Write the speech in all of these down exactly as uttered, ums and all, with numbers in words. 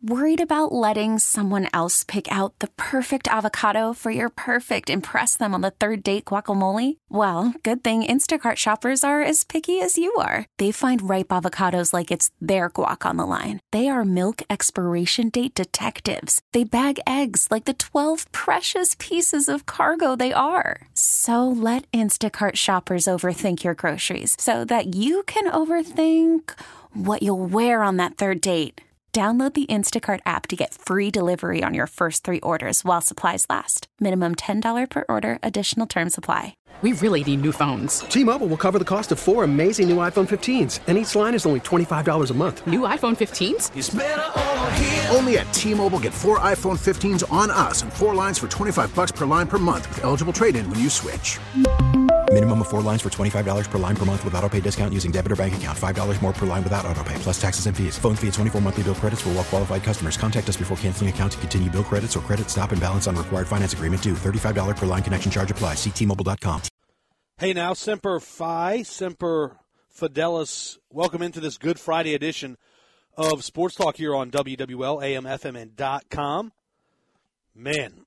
Worried about letting someone else pick out the perfect avocado for your perfect impress them on the third date guacamole? Well, good thing Instacart shoppers are as picky as you are. They find ripe avocados like it's their guac on the line. They are milk expiration date detectives. They bag eggs like the twelve precious pieces of cargo they are. So let Instacart shoppers overthink your groceries so that you can overthink what you'll wear on that third date. Download the Instacart app to get free delivery on your first three orders while supplies last. Minimum ten dollars per order. Additional terms apply. We really need new phones. T-Mobile will cover the cost of four amazing new iPhone fifteens, and each line is only twenty-five dollars a month. New iPhone fifteens? It's better over here. Only at T-Mobile, get four iPhone fifteens on us and four lines for twenty-five dollars per line per month with eligible trade-in when you switch. Minimum of four lines for twenty-five dollars per line per month with autopay discount using debit or bank account. five dollars more per line without autopay, plus taxes and fees. Phone fee at twenty-four monthly bill credits for well-qualified customers. Contact us before canceling account to continue bill credits or credit stop and balance on required finance agreement due. thirty-five dollars per line connection charge applies. See T Mobile dot com. Hey now, Semper Fi, Semper Fidelis. Welcome into this Good Friday edition of Sports Talk here on W W L, A M F M N dot com. Man,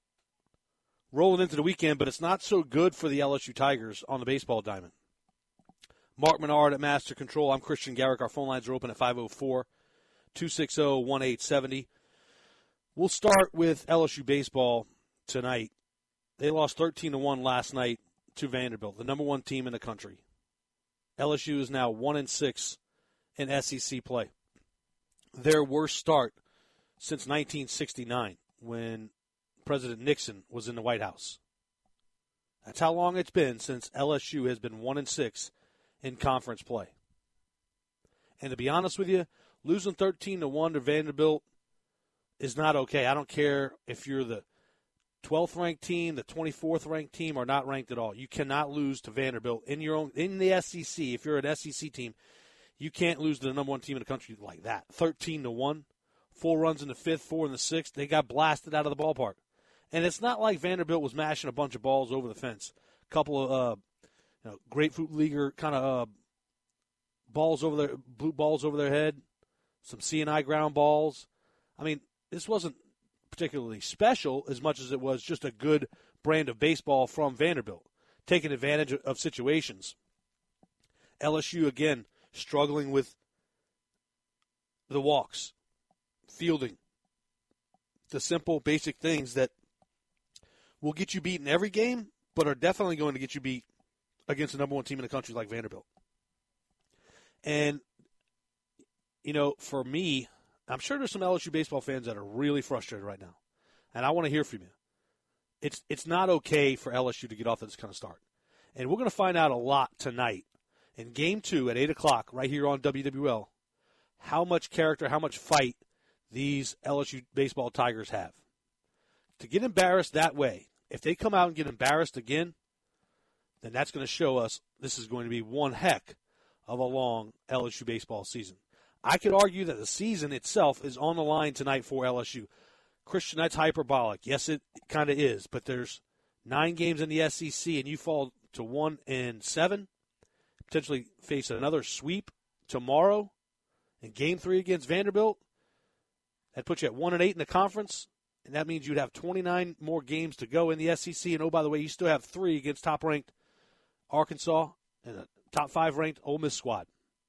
rolling into the weekend, but it's not so good for the L S U Tigers on the baseball diamond. Mark Menard at Master Control. I'm Christian Garrick. Our phone lines are open at five oh four, two six zero, one eight seven zero. We'll start with L S U baseball tonight. They lost thirteen to one last night to Vanderbilt, the number one team in the country. L S U is now one and six in S E C play. Their worst start since nineteen sixty-nine, when President Nixon was in the White House. That's how long it's been since L S U has been one and six in conference play. And to be honest with you, losing thirteen to one to Vanderbilt is not okay. I don't care if you're the twelfth ranked team, the twenty-fourth ranked team, or not ranked at all. You cannot lose to Vanderbilt in your own in the S E C. If you're an S E C team, you can't lose to the number one team in the country like that. thirteen to one, four runs in the fifth, four in the sixth. They got blasted out of the ballpark. And it's not like Vanderbilt was mashing a bunch of balls over the fence. A couple of uh, you know, grapefruit leaguer kind of uh, balls over their blue balls over their head, some C and I ground balls. I mean, this wasn't particularly special as much as it was just a good brand of baseball from Vanderbilt, taking advantage of situations. L S U, again, struggling with the walks, fielding, the simple, basic things that will get you beat in every game, but are definitely going to get you beat against the number one team in the country like Vanderbilt. And, you know, for me, I'm sure there's some L S U baseball fans that are really frustrated right now, and I want to hear from you. It's it's not okay for L S U to get off to this kind of start. And we're going to find out a lot tonight in Game two at eight o'clock right here on W W L how much character, how much fight these L S U baseball Tigers have. To get embarrassed that way, if they come out and get embarrassed again, then that's going to show us this is going to be one heck of a long L S U baseball season. I could argue that the season itself is on the line tonight for L S U. Christian, that's hyperbolic. Yes, it kind of is, but there's nine games in the S E C, and you fall to one and seven, potentially face another sweep tomorrow in Game three against Vanderbilt. That puts you at one and eight in the conference, and that means you'd have twenty-nine more games to go in the S E C. And, oh, by the way, you still have three against top-ranked Arkansas and a top five-ranked Ole Miss squad.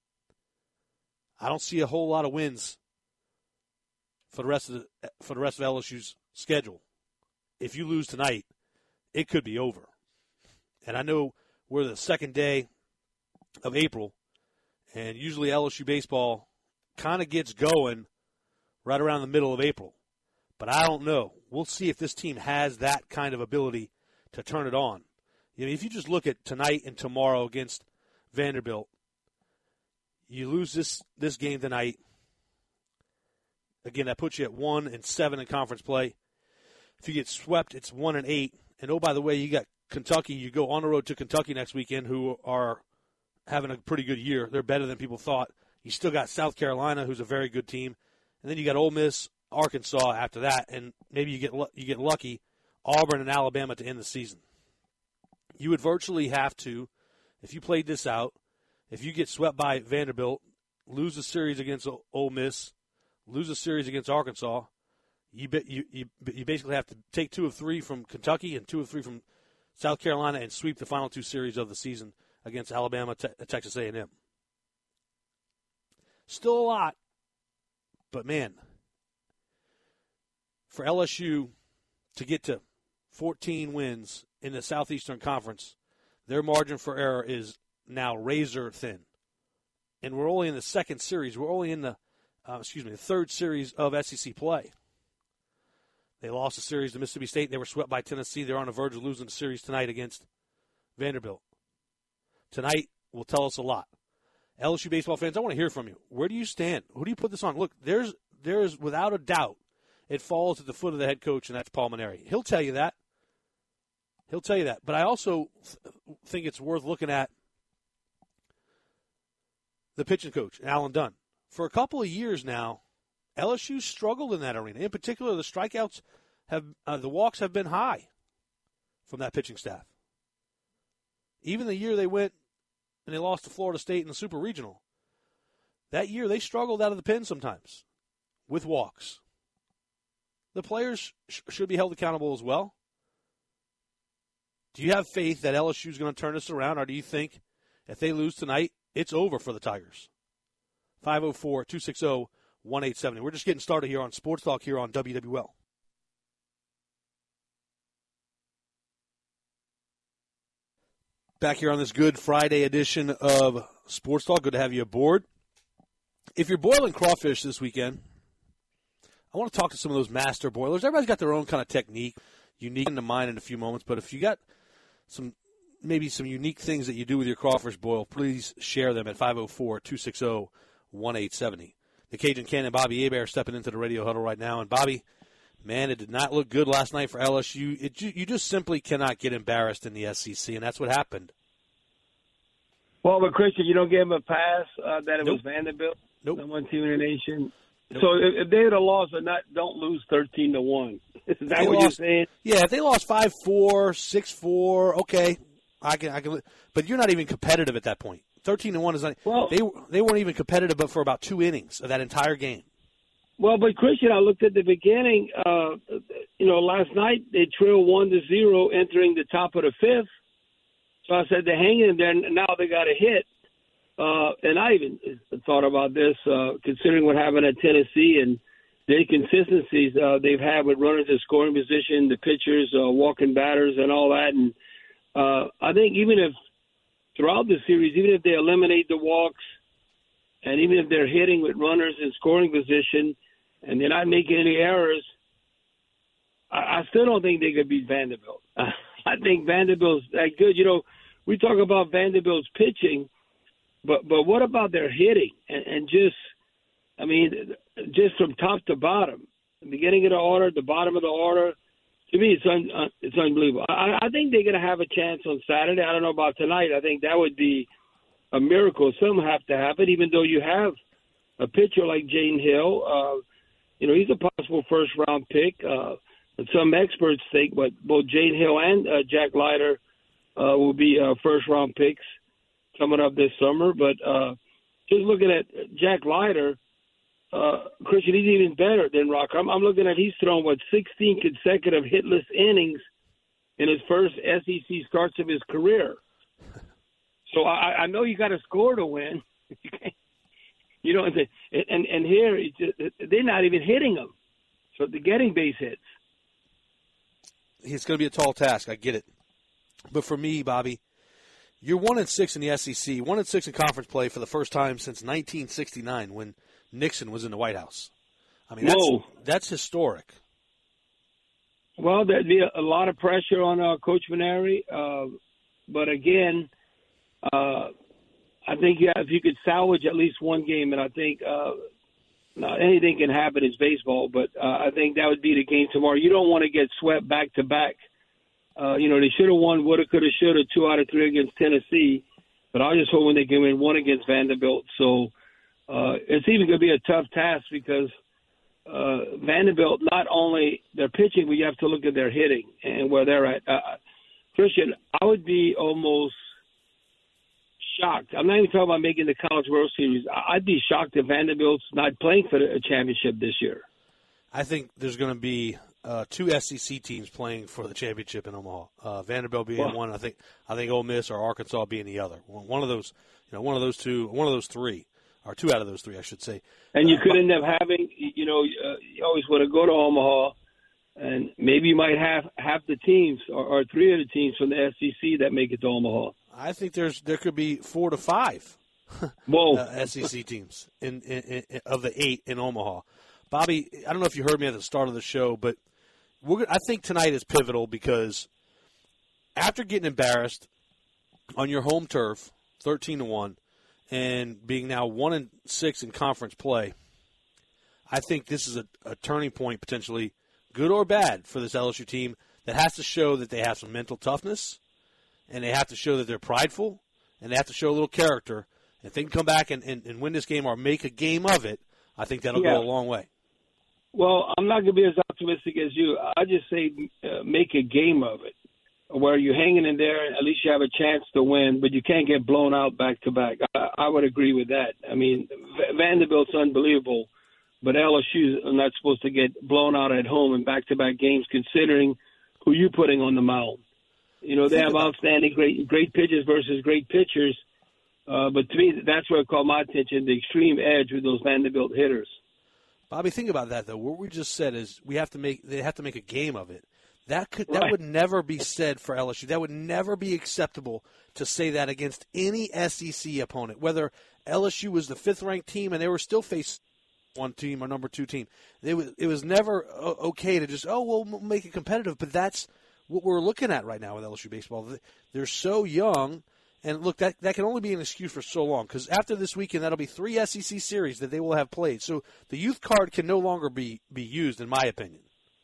I don't see a whole lot of wins for the rest of the, for the rest of L S U's schedule. If you lose tonight, it could be over. And I know we're the second day of April, and usually L S U baseball kind of gets going right around the middle of April. But I don't know. We'll see if this team has that kind of ability to turn it on. You know, if you just look at tonight and tomorrow against Vanderbilt, you lose this, this game tonight. Again, that puts you at one and seven in conference play. If you get swept, it's one and eight. And oh, by the way, you got Kentucky. You go on the road to Kentucky next weekend, who are having a pretty good year. They're better than people thought. You still got South Carolina, who's a very good team, and then you got Ole Miss, Arkansas after that, and maybe you get you get lucky, Auburn and Alabama to end the season. You would virtually have to, if you played this out, if you get swept by Vanderbilt, lose the series against Ole Miss, lose a series against Arkansas, you, you, you, you basically have to take two of three from Kentucky and two of three from South Carolina and sweep the final two series of the season against Alabama, te- Texas A and M. Still a lot, but, man, for L S U to get to fourteen wins in the Southeastern Conference, their margin for error is now razor thin. And we're only in the second series. We're only in the, uh, excuse me, the third series of S E C play. They lost a series to Mississippi State. They were swept by Tennessee. They're on the verge of losing the series tonight against Vanderbilt. Tonight will tell us a lot. L S U baseball fans, I want to hear from you. Where do you stand? Who do you put this on? Look, there's there's without a doubt it falls at the foot of the head coach, and that's Paul Mainieri. He'll tell you that. He'll tell you that. But I also th- think it's worth looking at the pitching coach, Alan Dunn. For a couple of years now, L S U struggled in that arena. In particular, the strikeouts have, uh, the walks have been high from that pitching staff. Even the year they went and they lost to Florida State in the Super Regional, that year they struggled out of the pen sometimes with walks. The players sh- should be held accountable as well. Do you have faith that L S U is going to turn this around, or do you think if they lose tonight, it's over for the Tigers? five oh four, two six oh, one eight seven oh. We're just getting started here on Sports Talk here on W W L. Back here on this Good Friday edition of Sports Talk. Good to have you aboard. If you're boiling crawfish this weekend, I want to talk to some of those master boilers. Everybody's got their own kind of technique, unique into mine in a few moments. But if you got some maybe some unique things that you do with your crawfish boil, please share them at five oh four, two six oh, one eight seven oh. The Cajun Cannon, Bobby Hebert, stepping into the radio huddle right now. And, Bobby, man, it did not look good last night for L S U. It, you just simply cannot get embarrassed in the S E C, and that's what happened. Well, but, Christian, you don't give him a pass uh, that it nope. was Vanderbilt, nope. number one team in the nation. Nope. So if, if they had a loss, but not don't lose thirteen to one. Is that they what lost, you're saying? Yeah, if they lost five four, six four, okay. I can, I can, but you're not even competitive at that point. Thirteen to one is not. Well, they they weren't even competitive, but for about two innings of that entire game. Well, but Christian, I looked at the beginning. Uh, you know, last night they trailed one to zero entering the top of the fifth. So I said they're hanging in there. And now they got a hit. Uh, and I even thought about this, uh, considering what happened at Tennessee and the inconsistencies uh, they've had with runners in scoring position, the pitchers, uh, walking batters, and all that. And uh, I think even if throughout the series, even if they eliminate the walks, and even if they're hitting with runners in scoring position, and they're not making any errors, I, I still don't think they could beat Vanderbilt. I think Vanderbilt's that good. You know, we talk about Vanderbilt's pitching, but but what about their hitting? And, and just, I mean, just from top to bottom, the beginning of the order, the bottom of the order, to me, it's un, uh, it's unbelievable. I, I think they're going to have a chance on Saturday. I don't know about tonight. I think that would be a miracle. Some have to happen, even though you have a pitcher like Jaden Hill. Uh, you know, he's a possible first-round pick. Uh, and some experts think what both Jaden Hill and uh, Jack Leiter uh, will be uh, first-round picks coming up this summer. But uh, just looking at Jack Leiter, uh, Christian, he's even better than Rock. I'm, I'm looking at he's thrown, what, sixteen consecutive hitless innings in his first S E C starts of his career. So I, I know you got to score to win. You know, and and, and here it's just, they're not even hitting them. So they're getting base hits. It's going to be a tall task. I get it. But for me, Bobby, you're one and six in the S E C, one and six in conference play for the first time since nineteen sixty-nine when Nixon was in the White House. I mean, that's, Whoa. that's historic. Well, there'd be a, a lot of pressure on uh, Coach Mainieri. Uh, but again, uh, I think yeah, if you could salvage at least one game, and I think uh, now, anything can happen. It's baseball, but uh, I think that would be the game tomorrow. You don't want to get swept back to back. Uh, you know, they should have won, woulda, coulda, shoulda, two out of three against Tennessee. But I was just hoping they can win one against Vanderbilt. So uh, it's even going to be a tough task because uh, Vanderbilt, not only their pitching, but you have to look at their hitting and where they're at. Uh, Christian, I would be almost shocked. I'm not even talking about making the College World Series. I'd be shocked if Vanderbilt's not playing for the championship this year. I think there's going to be uh, two S E C teams playing for the championship in Omaha. Uh, Vanderbilt being well, one, I think. I think Ole Miss or Arkansas being the other. One of those, you know, one of those two, one of those three, or two out of those three, I should say. And you uh, could but, end up having, you know, uh, you always want to go to Omaha, and maybe you might have half the teams or, or three of the teams from the S E C that make it to Omaha. I think there's there could be four to five Whoa. uh, S E C teams in, in, in of the eight in Omaha. Bobby, I don't know if you heard me at the start of the show, but we're I think tonight is pivotal because after getting embarrassed on your home turf, thirteen to one, and being now one and six in conference play, I think this is a, a turning point potentially, good or bad, for this L S U team that has to show that they have some mental toughness. And they have to show that they're prideful, and they have to show a little character. If they can come back and, and, and win this game or make a game of it, I think that'll yeah. go a long way. Well, I'm not going to be as optimistic as you. I just say uh, make a game of it, where you're hanging in there, and at least you have a chance to win, but you can't get blown out back-to-back. I, I would agree with that. I mean, v- Vanderbilt's unbelievable, but L S U's not supposed to get blown out at home in back-to-back games, considering who you're putting on the mound. You know, they have outstanding great great pitchers versus great pitchers. Uh, but to me, that's where it caught my attention, the extreme edge with those Vanderbilt hitters. Bobby, think about that, though. What we just said is we have to make they have to make a game of it. That could right. that would never be said for L S U. That would never be acceptable to say that against any S E C opponent, whether L S U was the fifth-ranked team and they were still facing one team or number two team. It was, it was never okay to just, oh, we'll make it competitive, but that's what we're looking at right now with L S U baseball. They're so young, and look, that, that can only be an excuse for so long, because after this weekend, that'll be three S E C series that they will have played. So the youth card can no longer be, be used, in my opinion.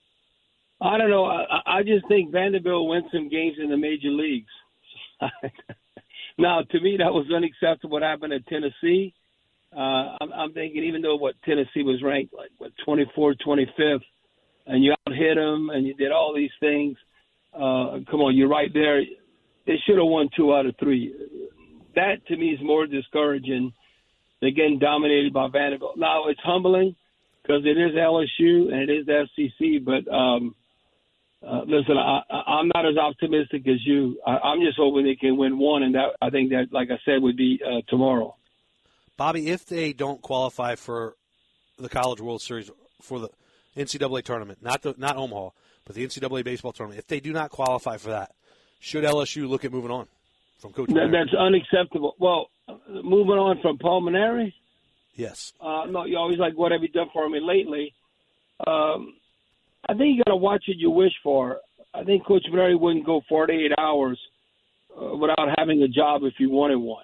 I don't know. I, I just think Vanderbilt wins some games in the major leagues. Now, to me, that was unacceptable what happened at Tennessee. Uh, I'm, I'm thinking even though what Tennessee was ranked, like, what, twenty-fourth, twenty-fifth, and you out-hit them and you did all these things, Uh, come on, you're right there. They should have won two out of three. That, to me, is more discouraging than getting dominated by Vanderbilt. Now, it's humbling because it is L S U and it is the S E C, but um, uh, listen, I, I'm not as optimistic as you. I, I'm just hoping they can win one, and that I think that, like I said, would be uh, tomorrow. Bobby, if they don't qualify for the College World Series, for the N C double A tournament, not the, not Omaha, but the N C double A baseball tournament, if they do not qualify for that, should L S U look at moving on from Coach that, That's unacceptable. Well, moving on from Paul Mainieri? Yes. Uh, no, you always like, what have you done for me lately? Um, I think you got to watch what you wish for. I think Coach Mainieri wouldn't go forty-eight hours uh, without having a job if he wanted one.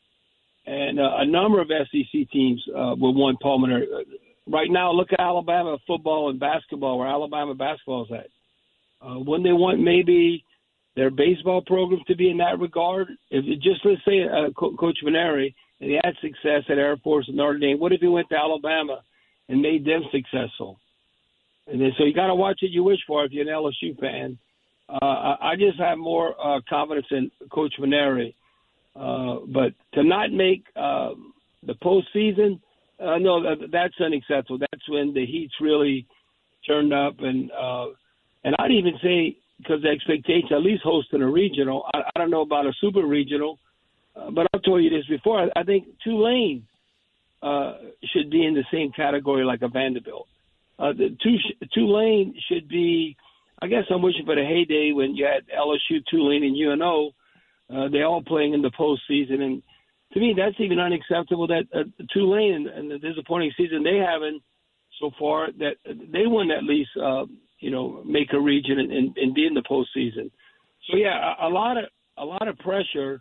And uh, a number of S E C teams uh, will want Paul Mainieri. Right now, look at Alabama football and basketball, where Alabama basketball is at. Uh, wouldn't they want maybe their baseball program to be in that regard? If it, just let's say uh, Co- Coach Mainieri, and he had success at Air Force and Notre Dame, what if he went to Alabama and made them successful? And then, so you got to watch what you wish for if you're an L S U fan. Uh, I, I just have more uh, confidence in Coach Mainieri. Uh, but to not make uh, the postseason, uh, no, that, that's unacceptable. That's when the heat's really turned up. And uh, and I'd even say, because the expectation, at least hosting a regional, I, I don't know about a super regional, uh, but I've told you this before, I, I think Tulane uh, should be in the same category like a Vanderbilt. Uh, the Tulane should be, I guess I'm wishing for the heyday when you had L S U, Tulane, and U N O. Uh, they all playing in the postseason. And to me, that's even unacceptable that uh, Tulane and, and the disappointing season they haven't so far, that they wouldn't at least, uh, you know, make a region and, and, and be in the postseason. So, yeah, a, a lot of a lot of pressure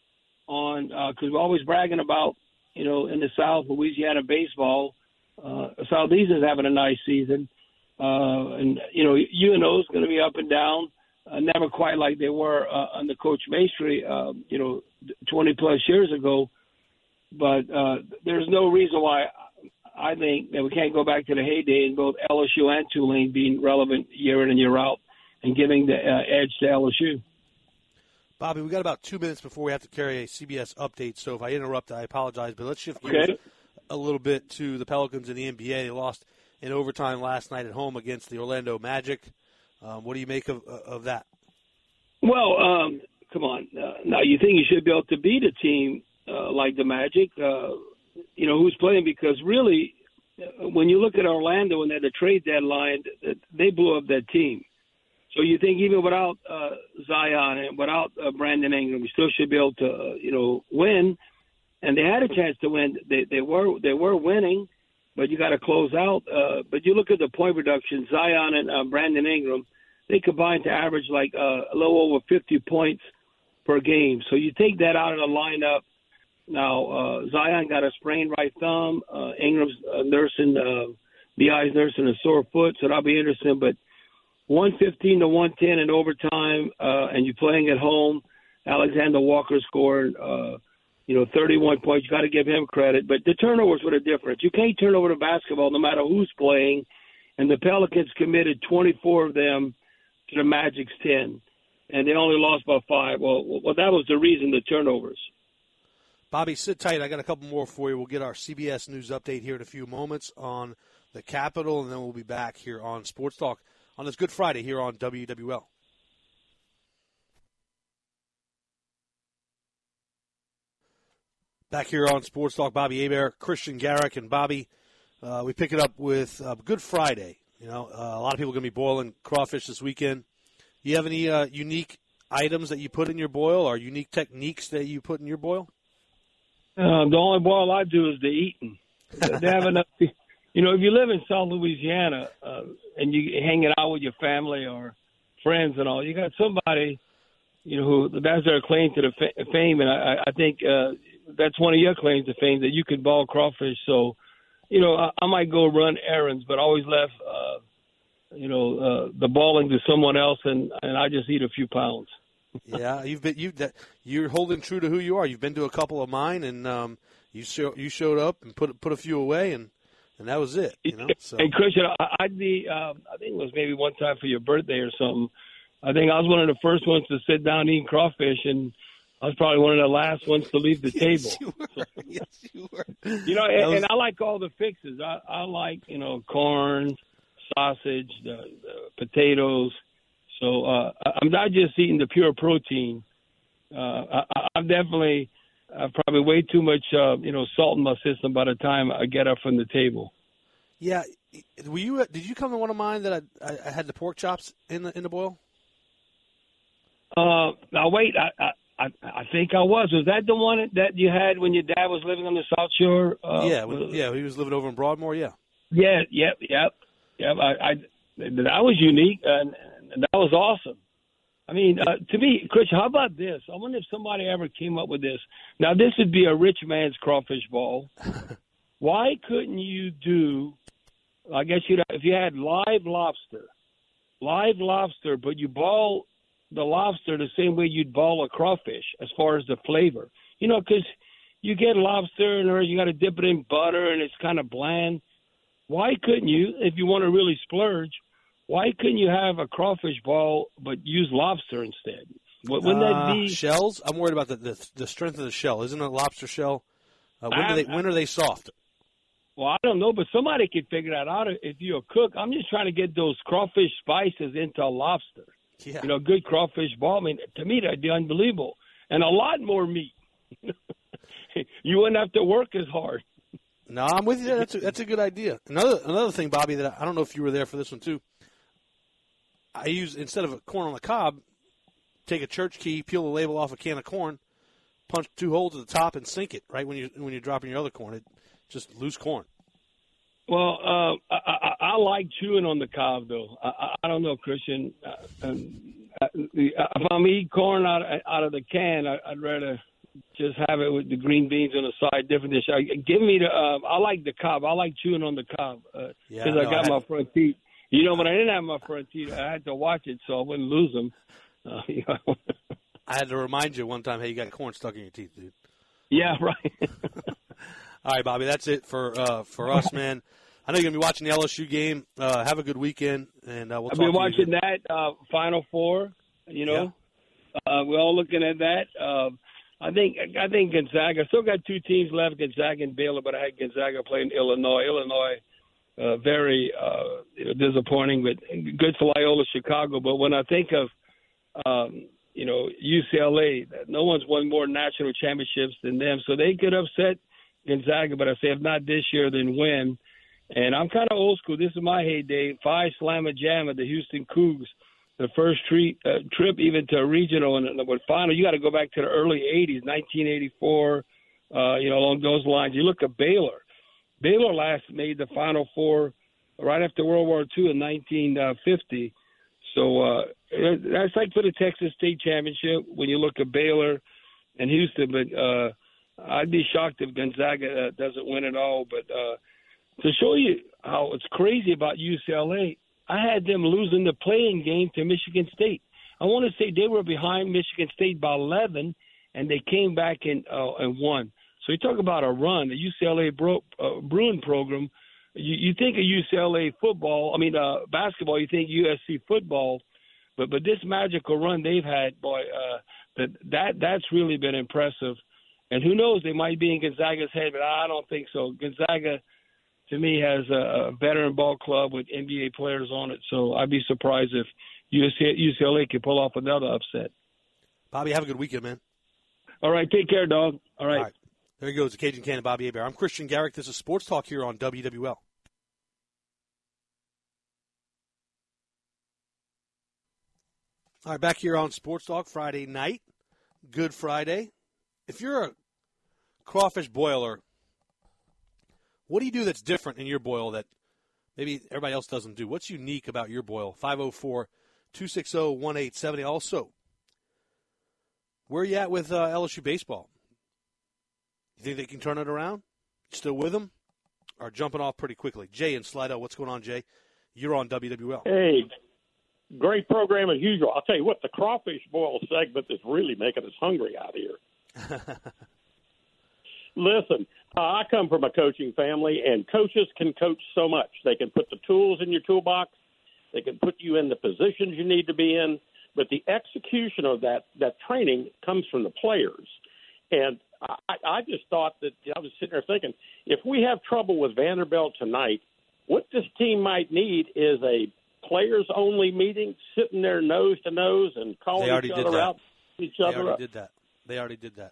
on, because uh, we're always bragging about, you know, in the South, Louisiana baseball, uh, Southeastern's having a nice season. Uh, and, you know, U N O is going to be up and down. Uh, never quite like they were uh, under Coach Maestri, uh, you know, twenty-plus years ago. But uh, there's no reason why I think that we can't go back to the heyday in both L S U and Tulane being relevant year in and year out and giving the uh, edge to L S U. Bobby, we got about two minutes before we have to carry a C B S update, so if I interrupt, I apologize. But let's shift gears Okay. a little bit to the Pelicans in the N B A. They lost in overtime last night at home against the Orlando Magic. Um, what do you make of of that? Well, um, come on. Uh, now, you think you should be able to beat a team uh, like the Magic, uh, you know, who's playing? Because really, uh, when you look at Orlando and at the trade deadline, they blew up that team. So you think even without uh, Zion and without uh, Brandon Ingram, we still should be able to, uh, you know, win. And they had a chance to win. They they were they were winning, but you got to close out. Uh, but you look at the point production, Zion and uh, Brandon Ingram, they combined to average like uh, a little over fifty points per game. So you take that out of the lineup. Now uh, Zion got a sprained right thumb. Uh, Ingram's uh, nursing, uh, B I's nursing a sore foot, so that'll be interesting. But one fifteen to one ten in overtime, uh, and you're playing at home. Alexander Walker scored, uh, you know, thirty-one points. You got to give him credit. But the turnovers were the difference. You can't turn over the basketball no matter who's playing. And the Pelicans committed twenty-four of them to the Magic's ten, and they only lost by five. Well, well, that was the reason, the turnovers. Bobby, sit tight. I got a couple more for you. We'll get our C B S News update here in a few moments on the Capitol, and then we'll be back here on Sports Talk on this Good Friday here on W W L. Back here on Sports Talk, Bobby Hebert, Christian Garrick, and Bobby, uh, we pick it up with uh, Good Friday. You know, uh, a lot of people are going to be boiling crawfish this weekend. You have any uh, unique items that you put in your boil or unique techniques that you put in your boil? Uh, the only boil I do is the eating. They have enough. You know, if you live in South Louisiana uh, and you hanging out with your family or friends and all, you got somebody, you know, who that's their claim to the fa- fame, and I, I think uh, that's one of your claims to fame, that you could boil crawfish. So, you know, I, I might go run errands, but always left, uh, you know, uh, the balling to someone else, and, and I just eat a few pounds. Yeah, you've been you that you're holding true to who you are. You've been to a couple of mine, and um, you show, you showed up and put put a few away, and. And that was it, you know. So. Hey, Christian, I'd be, uh, I think it was maybe one time for your birthday or something. I think I was one of the first ones to sit down eating crawfish, and I was probably one of the last ones to leave the yes, table. You were. Yes, you were. You know, and, was... and I like all the fixes. I, I like, you know, corn, sausage, the, the potatoes. So uh, I'm not just eating the pure protein. Uh, I, I'm definitely... Uh, probably way too much, uh, you know, salt in my system by the time I get up from the table. Yeah, were you? Did you come to one of mine that I, I had the pork chops in the in the boil? Uh, now wait, I, I I think I was. Was that the one that you had when your dad was living on the South Shore? Uh, yeah, when, yeah, he was living over in Broadmoor. Yeah. Yeah, yep, yep, yep. I, I that was unique, and, and that was awesome. I mean, uh, to me, Chris, how about this? I wonder if somebody ever came up with this. Now, this would be a rich man's crawfish ball. Why couldn't you do, I guess you'd, if you had live lobster, live lobster, but you ball the lobster the same way you'd ball a crawfish as far as the flavor? You know, because you get lobster and you got to dip it in butter and it's kind of bland. Why couldn't you, if you want to really splurge, why couldn't you have a crawfish ball but use lobster instead? Wouldn't that uh, be shells? I'm worried about the, the the strength of the shell. Isn't it a lobster shell? Uh, when, do they, when are they soft? Well, I don't know, but somebody could figure that out if you're a cook. I'm just trying to get those crawfish spices into a lobster. Yeah. You know, good crawfish ball. I mean, to me, that'd be unbelievable. And a lot more meat. You wouldn't have to work as hard. No, I'm with you. That's a, that's a good idea. Another another thing, Bobby, that I, I don't know if you were there for this one too. I use, instead of a corn on the cob, take a church key, peel the label off a can of corn, punch two holes at the top, and sink it right when you when you're dropping your other corn. It just loose corn. Well, uh, I, I, I like chewing on the cob, though. I, I don't know, Christian. Uh, um, if I'm eating corn out, out of the can, I, I'd rather just have it with the green beans on the side, different dish. I, give me the. Uh, I like the cob. I like chewing on the cob because uh, yeah, no, I got I had... my front teeth. You know, when I didn't have my front teeth, I had to watch it so I wouldn't lose them. Uh, you know. I had to remind you one time, hey, you got corn stuck in your teeth, dude. Yeah, right. All right, Bobby, that's it for uh, for us, man. I know you're going to be watching the L S U game. Uh, have a good weekend, and uh, we'll I've talk been to watching you that uh, Final Four, you know. Uh, we're all looking at that. Uh, I think I think Gonzaga still got two teams left, Gonzaga and Baylor, but I had Gonzaga playing Illinois. Illinois, uh, very uh, you know, disappointing, but good for Loyola Chicago. But when I think of um, you know U C L A, no one's won more national championships than them, so they could upset Gonzaga. But I say if not this year, then when? And I'm kind of old school. This is my heyday. Five slammer jam at the Houston Cougs. The first treat, uh, trip even to a regional and the final, you got to go back to the early eighties, nineteen eighty-four, uh, you know, along those lines. You look at Baylor. Baylor last made the Final Four right after World War Two in nineteen fifty. So uh, that's like for the Texas State Championship when you look at Baylor and Houston. But uh, I'd be shocked if Gonzaga uh, doesn't win it all. But uh, to show you how it's crazy about U C L A, I had them losing the playing game to Michigan State. I want to say they were behind Michigan State by eleven, and they came back and uh, and won. So you talk about a run, the U C L A bro, uh, Bruin program. You, you think of U C L A football, I mean uh, basketball. You think U S C football, but but this magical run they've had, boy, uh, that that that's really been impressive. And who knows, they might be in Gonzaga's head, but I don't think so. Gonzaga, to me, has a veteran ball club with N B A players on it, so I'd be surprised if U C L A could pull off another upset. Bobby, have a good weekend, man. All right, take care, dog. All right. All right. There he goes, the Cajun Cannon, Bobby Hebert. I'm Christian Garrick. This is Sports Talk here on W W L. All right, back here on Sports Talk Friday night. Good Friday. If you're a crawfish boiler, what do you do that's different in your boil that maybe everybody else doesn't do? What's unique about your boil? five oh four, two six oh, one eight seven oh. Also, where are you at with uh, L S U baseball? You think they can turn it around? Still with them? Or jumping off pretty quickly? Jay in Slido, what's going on, Jay? You're on W W L. Hey, great program as usual. I'll tell you what, the crawfish boil segment is really making us hungry out here. Listen, uh, I come from a coaching family, and coaches can coach so much. They can put the tools in your toolbox. They can put you in the positions you need to be in. But the execution of that, that training comes from the players. And I, I just thought that I was sitting there thinking, if we have trouble with Vanderbilt tonight, what this team might need is a players-only meeting, sitting there nose to nose and calling each other out. Each they other already up. did that. They already did that.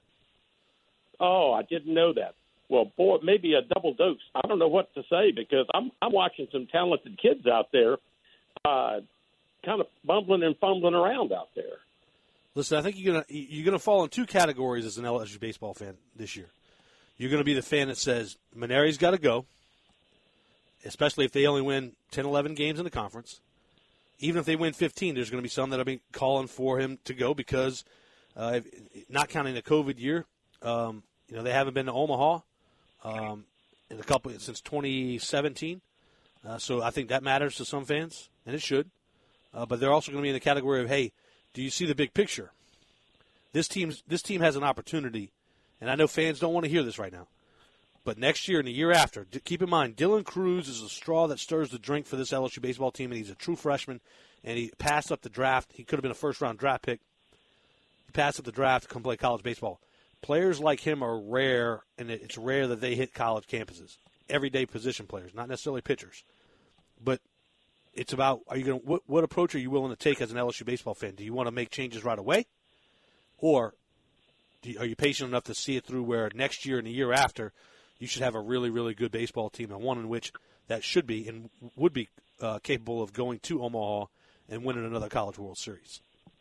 Oh, I didn't know that. Well, boy, maybe a double dose. I don't know what to say because I'm I'm watching some talented kids out there, uh, kind of bumbling and fumbling around out there. Listen, I think you're gonna you're gonna fall in two categories as an L S U baseball fan this year. You're gonna be the fan that says Maneri's got to go, especially if they only win ten, eleven games in the conference. Even if they win fifteen, there's going to be some that have been calling for him to go because, uh, not counting the COVID year, um, you know they haven't been to Omaha um, in a couple since twenty seventeen. Uh, so I think that matters to some fans, and it should. Uh, but they're also going to be in the category of, hey, do you see the big picture? This team's this team has an opportunity, and I know fans don't want to hear this right now. But next year and the year after, keep in mind, Dylan Cruz is a straw that stirs the drink for this L S U baseball team, and he's a true freshman, and he passed up the draft. He could have been a first-round draft pick. He passed up the draft to come play college baseball. Players like him are rare, and it's rare that they hit college campuses. Everyday position players, not necessarily pitchers. But it's about, are you going what, what approach are you willing to take as an L S U baseball fan? Do you want to make changes right away? Or do you, are you patient enough to see it through where next year and the year after – you should have a really, really good baseball team, and one in which that should be and would be uh, capable of going to Omaha and winning another College World Series.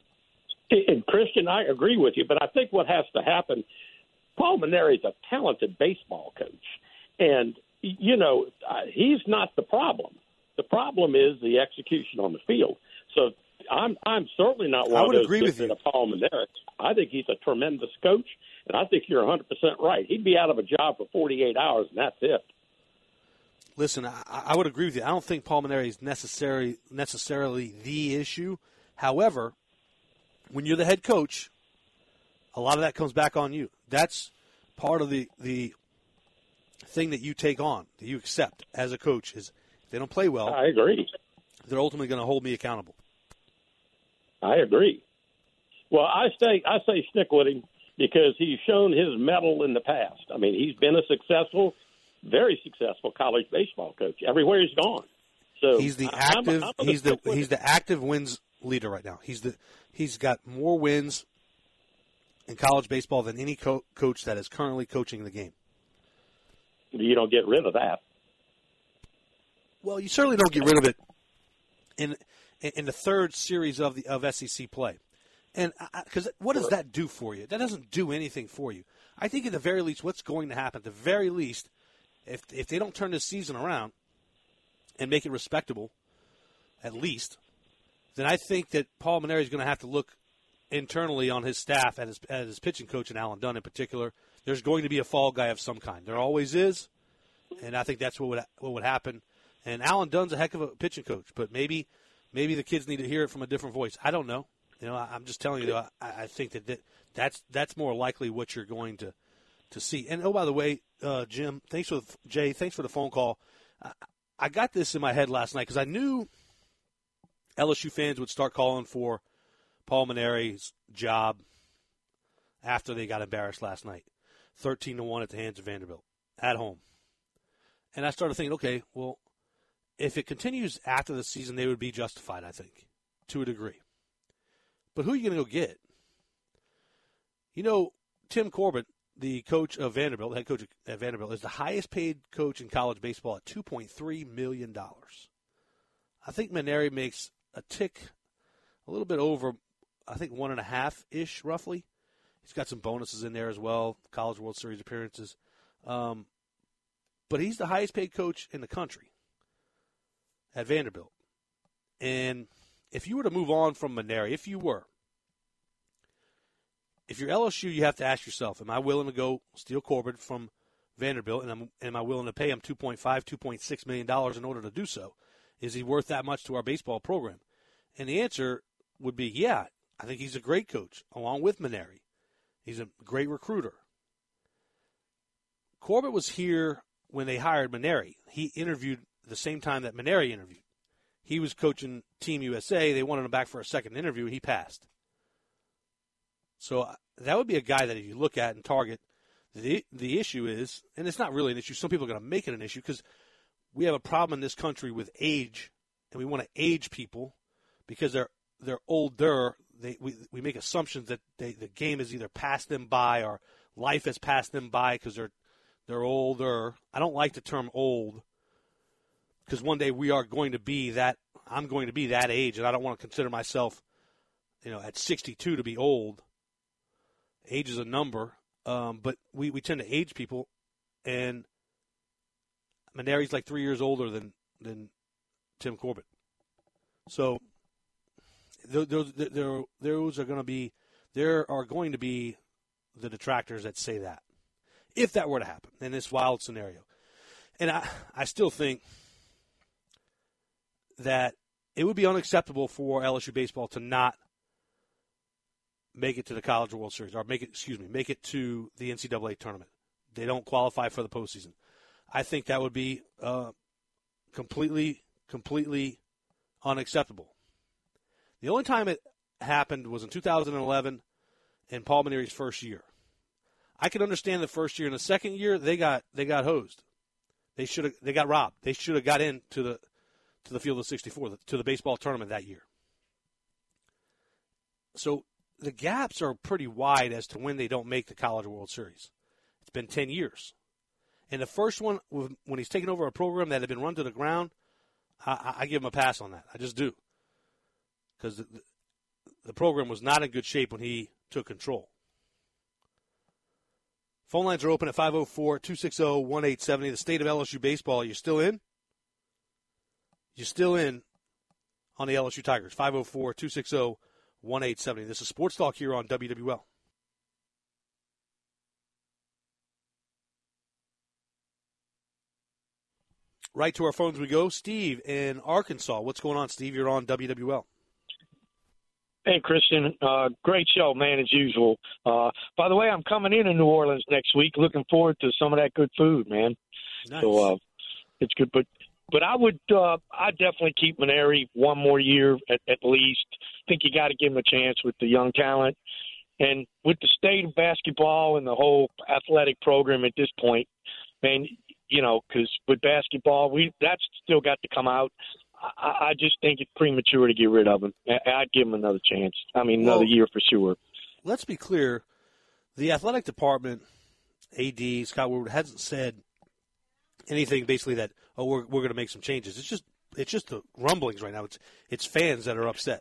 And, Christian, I agree with you, but I think what has to happen, Paul Maneri is a talented baseball coach. And, you know, uh, he's not the problem. The problem is the execution on the field. So I'm I'm certainly not one I would of those agree with you. Paul Maneri. I think he's a tremendous coach. And I think you're one hundred percent right. He'd be out of a job for forty-eight hours, and that's it. Listen, I, I would agree with you. I don't think Paul Maneri is necessary, necessarily the issue. However, when you're the head coach, a lot of that comes back on you. That's part of the, the thing that you take on, that you accept as a coach, is if they don't play well, I agree. They're ultimately going to hold me accountable. I agree. Well, I say I say stick with him because he's shown his mettle in the past. I mean, he's been a successful, very successful college baseball coach everywhere he's gone. So he's the active. I'm, I'm he's the he's he's the active wins leader right now. He's the he's got more wins in college baseball than any co- coach that is currently coaching the game. You don't get rid of that. Well, you certainly don't get rid of it in in the third series of the of S E C play. And because what does that do for you? That doesn't do anything for you. I think at the very least, what's going to happen, at the very least, if if they don't turn this season around and make it respectable, at least, then I think that Paul Mainieri is going to have to look internally on his staff, at his, at his pitching coach and Alan Dunn in particular. There's going to be a fall guy of some kind. There always is, and I think that's what would what would happen. And Alan Dunn's a heck of a pitching coach, but maybe maybe the kids need to hear it from a different voice. I don't know. You know, I, I'm just telling you, though, I, I think that, that that's that's more likely what you're going to, to see. And, oh, by the way, uh, Jim, thanks for the, Jay, thanks for the phone call. I, I got this in my head last night because I knew L S U fans would start calling for Paul Mainieri's job after they got embarrassed last night, thirteen to one at the hands of Vanderbilt at home. And I started thinking, okay, well, if it continues after the season, they would be justified, I think, to a degree. But who are you going to go get? You know, Tim Corbett, the coach of Vanderbilt, head coach at Vanderbilt, is the highest paid coach in college baseball at two point three million dollars. I think Mainieri makes a tick, a little bit over, I think one and a half-ish, roughly. He's got some bonuses in there as well, College World Series appearances. Um, but he's the highest paid coach in the country at Vanderbilt. And if you were to move on from Mainieri, if you were, if you're L S U, you have to ask yourself, am I willing to go steal Corbett from Vanderbilt, and am, am I willing to pay him two point five, two point six million dollars in order to do so? Is he worth that much to our baseball program? And the answer would be, yeah, I think he's a great coach, along with Mainieri. He's a great recruiter. Corbett was here when they hired Mainieri. He interviewed the same time that Mainieri interviewed. He was coaching Team U S A. They wanted him back for a second interview. He passed. So that would be a guy that if you look at and target, the the issue is, and it's not really an issue, some people are going to make it an issue because we have a problem in this country with age, and we want to age people because they're they're older. They we we make assumptions that they, the game has either passed them by or life has passed them by because they're they're older. I don't like the term old because one day we are going to be that. I'm going to be that age, and I don't want to consider myself, you know, at sixty-two to be old. Age is a number, um, but we, we tend to age people, and Mainieri's like three years older than than Tim Corbett. So those there those are going to be there are going to be the detractors that say that if that were to happen in this wild scenario, and I I still think that it would be unacceptable for L S U baseball to not make it to the College World Series, or make it, excuse me, make it to the N C double A tournament. They don't qualify for the postseason. I think that would be uh, completely, completely unacceptable. The only time it happened was in two thousand eleven in Paul Mainieri's first year. I can understand the first year. In the second year, they got they got hosed. They should have they got robbed. They should have got into the to the field of sixty-four, to the baseball tournament that year. So the gaps are pretty wide as to when they don't make the College World Series. It's been ten years. And the first one, when he's taken over a program that had been run to the ground, I, I give him a pass on that. I just do. Because the, the program was not in good shape when he took control. Phone lines are open at five oh four, two six oh, one eight seven oh. The state of L S U baseball, are you still in? You're still in on the L S U Tigers. five oh four, two six oh, one eight seven oh. This is Sports Talk here on W W L. Right to our phones we go. Steve in Arkansas. What's going on, Steve? You're on W W L. Hey, Christian. Uh, great show, man, as usual. Uh, by the way, I'm coming in in New Orleans next week. Looking forward to some of that good food, man. Nice. So uh, it's good. But but I would, uh, I definitely keep Maneri one more year at, at least. I think you got to give him a chance with the young talent, and with the state of basketball and the whole athletic program at this point, man. You know, because with basketball, we that's still got to come out. I, I just think it's premature to get rid of him. I'd give him another chance. I mean, another well, year for sure. Let's be clear. The athletic department, A D, Scott Woodward, hasn't said anything basically that, oh, we're we're going to make some changes. It's just it's just the rumblings right now. It's it's fans that are upset.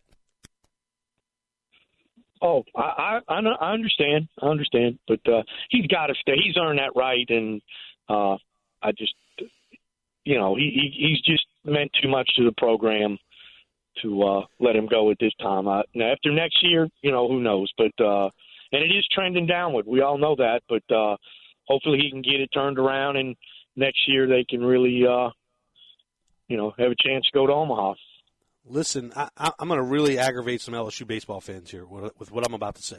Oh, I I, I understand. I understand. But uh, he's got to stay. He's earned that right, and uh, I just, you know, he, he he's just meant too much to the program to uh, let him go at this time. Uh, now, after next year, you know, who knows? But uh, and it is trending downward. We all know that. But uh, hopefully he can get it turned around, and next year they can really, uh, you know, have a chance to go to Omaha. Listen, I, I'm going to really aggravate some L S U baseball fans here with what I'm about to say.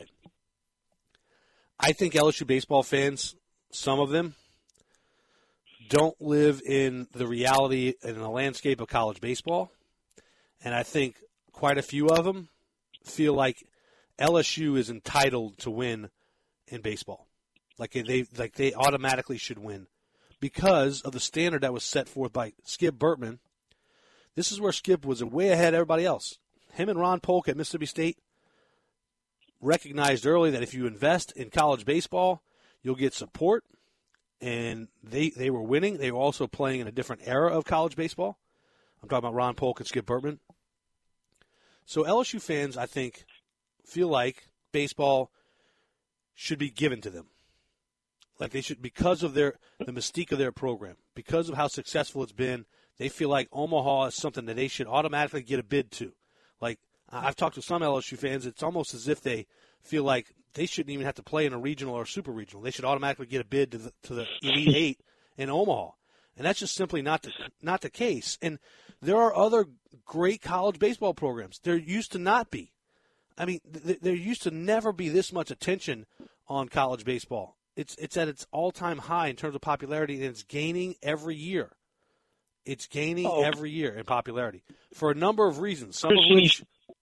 I think L S U baseball fans, some of them, don't live in the reality and the landscape of college baseball. And I think quite a few of them feel like L S U is entitled to win in baseball. Like they like they automatically should win because of the standard that was set forth by Skip Bertman. This is where Skip was way ahead of everybody else. Him and Ron Polk at Mississippi State recognized early that if you invest in college baseball, you'll get support. And they, they were winning. They were also playing in a different era of college baseball. I'm talking about Ron Polk and Skip Bertman. So L S U fans, I think, feel like baseball should be given to them. Like they should, because of their the mystique of their program, because of how successful it's been, they feel like Omaha is something that they should automatically get a bid to. Like I've talked to some L S U fans, it's almost as if they feel like they shouldn't even have to play in a regional or super regional. They should automatically get a bid to the, to the Elite Eight in Omaha. And that's just simply not the, not the case. And there are other great college baseball programs. There used to not be. I mean, th- there used to never be this much attention on college baseball. It's it's at its all-time high in terms of popularity, and it's gaining every year. It's gaining oh. every year in popularity for a number of reasons. Some of which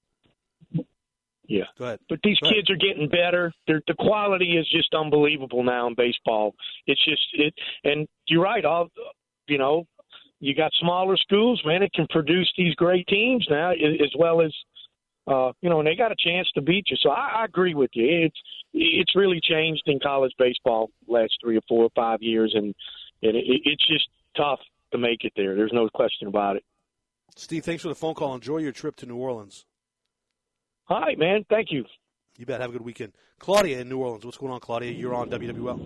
Yeah. Go ahead. But these Go kids ahead. are getting better. They're, the quality is just unbelievable now in baseball. It's just it, and you're right. All you know, you got smaller schools, man. It can produce these great teams now, as well as uh, you know, and they got a chance to beat you. So I, I agree with you. It's it's really changed in college baseball last three or four or five years, and and it, it's just tough to make it there. There's no question about it. Steve, thanks for the phone call. Enjoy your trip to New Orleans. All right, man. Thank you. You bet. Have a good weekend. Claudia in New Orleans. What's going on, Claudia? You're on W W L.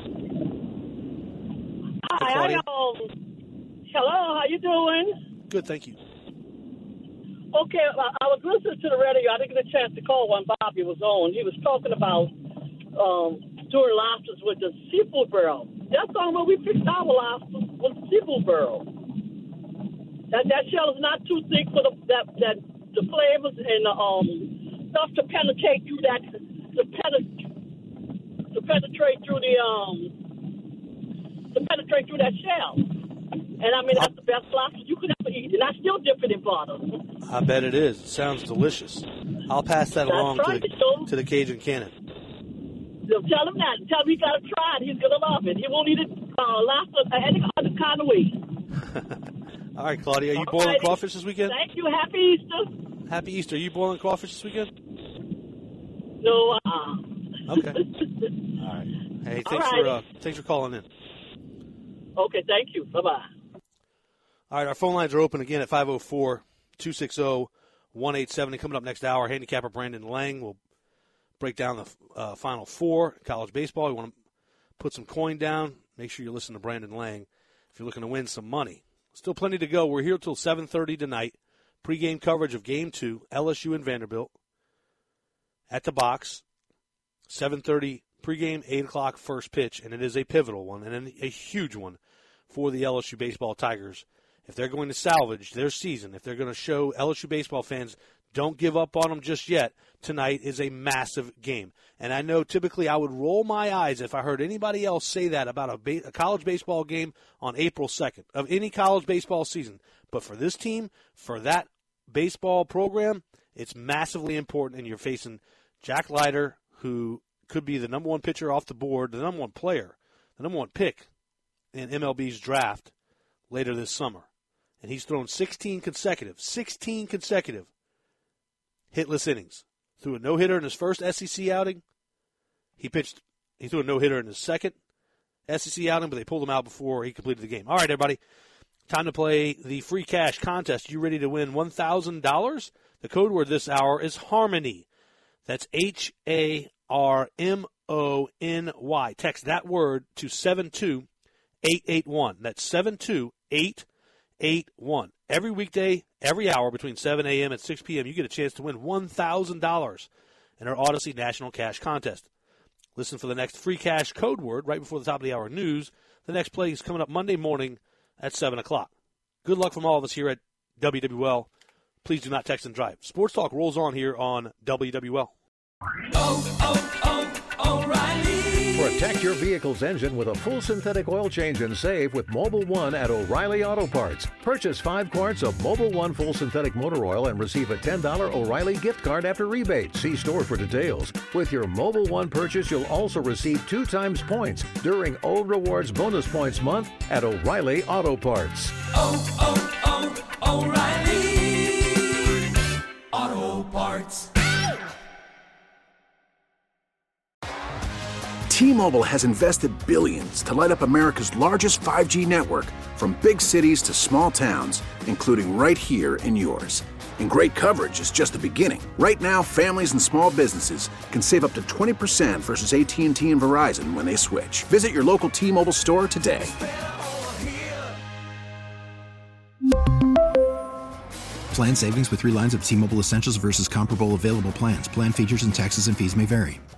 Hi, hey, Claudia. hello. Hello, how you doing? Good, thank you. Okay, I was listening to the radio. I didn't get a chance to call when Bobby was on. He was talking about um, doing lobsters with the seafood barrel. That's the only way we fixed our lobsters was the seafood barrel. That that shell is not too thick for the that that the flavors and the um. stuff to penetrate through that, to, penetrate, to penetrate through the um, to penetrate through that shell. And I mean that's the best lobster you could ever eat, and I still dip it in butter. I bet it is. It sounds delicious. I'll pass that That's along right, to, the, so, to the Cajun Cannon. So tell him that. Tell him he got to try it. He's gonna love it. He won't eat it uh, lobster any other kind of way. All right, Claudia, are you All boiling righty. crawfish this weekend? Thank you. Happy Easter. Happy Easter. Are you boiling crawfish this weekend? No. Uh, okay. All right. Hey, thanks All for righty. uh, thanks for calling in. Okay. Thank you. Bye bye. All right, our phone lines are open again at five oh four, two six zero, one eight seven zero. Coming up next hour, handicapper Brandon Lang will break down the uh, Final Four college baseball. You want to put some coin down, make sure you listen to Brandon Lang if you're looking to win some money. Still plenty to go. We're here till seven thirty tonight. Pre-game coverage of Game two, L S U and Vanderbilt at the box. seven thirty pregame, eight o'clock first pitch, and it is a pivotal one and a huge one for the L S U baseball Tigers. If they're going to salvage their season, if they're going to show L S U baseball fans Don't give up on them just yet. Tonight is a massive game. And I know typically I would roll my eyes if I heard anybody else say that about a, ba- a college baseball game on April second of any college baseball season. But for this team, for that baseball program, it's massively important, and you're facing Jack Leiter, who could be the number one pitcher off the board, the number one player, the number one pick in M L B's draft later this summer. And he's thrown sixteen consecutive, sixteen consecutive hitless innings. Threw a no-hitter in his first S E C outing. He pitched, he threw a no-hitter in his second S E C outing, but they pulled him out before he completed the game. All right, everybody, time to play the free cash contest. You ready to win one thousand dollars? The code word this hour is Harmony. That's H A R M O N Y. Text that word to seven two eight eight one. That's seven two eight eight one. Every weekday, every hour between seven a.m. and six p.m., you get a chance to win one thousand dollars in our Odyssey National Cash Contest. Listen for the next free cash code word right before the top of the hour news. The next play is coming up Monday morning at seven o'clock. Good luck from all of us here at W W L. Please do not text and drive. Sports Talk rolls on here on W W L. Oh, oh, oh, O'Reilly. Protect your vehicle's engine with a full synthetic oil change and save with Mobil one at O'Reilly Auto Parts. Purchase five quarts of Mobil one full synthetic motor oil and receive a ten dollars O'Reilly gift card after rebate. See store for details. With your Mobil one purchase, you'll also receive two times points during O Rewards Bonus Points Month at O'Reilly Auto Parts. Oh, oh, oh, O'Reilly Auto Parts. T-Mobile has invested billions to light up America's largest five G network, from big cities to small towns, including right here in yours. And great coverage is just the beginning. Right now, families and small businesses can save up to twenty percent versus A T and T and Verizon when they switch. Visit your local T-Mobile store today. Plan savings with three lines of T-Mobile Essentials versus comparable available plans. Plan features and taxes and fees may vary.